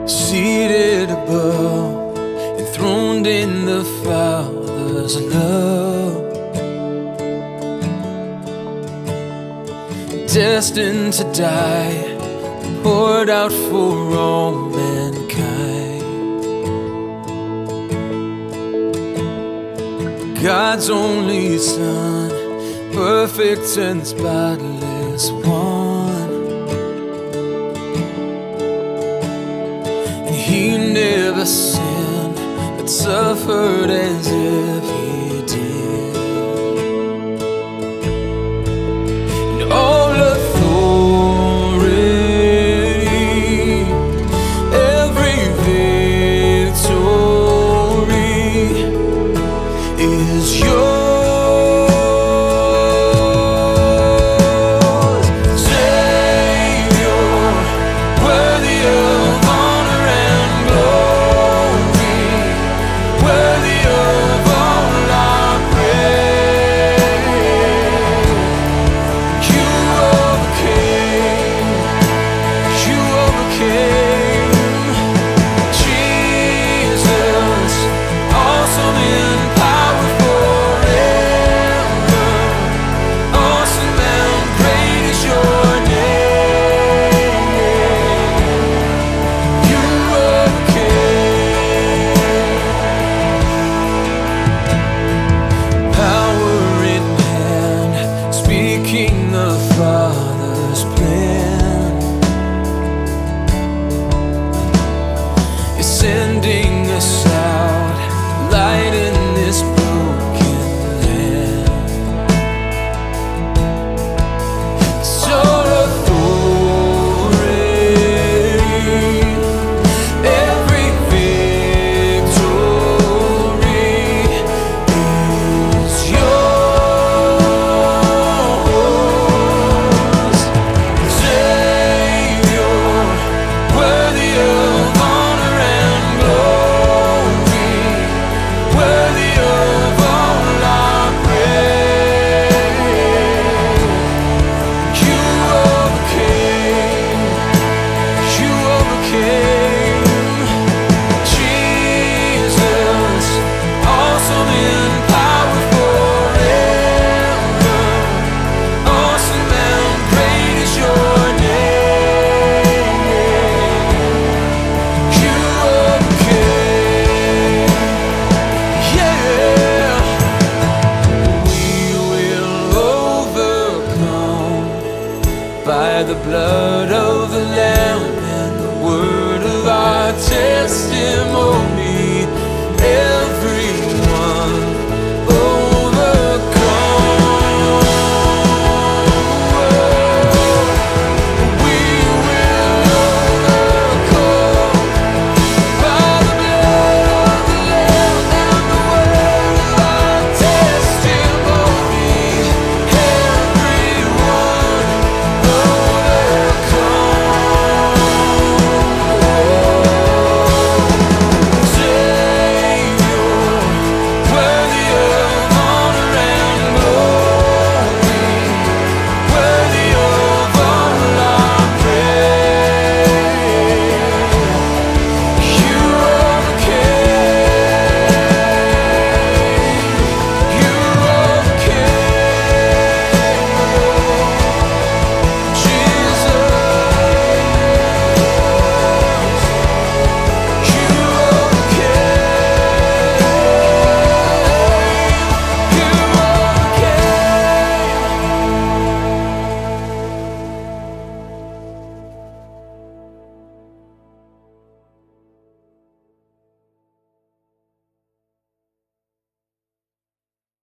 seated above, enthroned in the Father's love, destined to die, poured out for all mankind. God's only Son, perfect and spotless one. And He never sinned, but suffered as if He did. And all authority, every victory is yours. The Father's plan is sending us out, light in this broken land. So authority, every victory is yours. By the blood of the Lamb and the word of our testimony.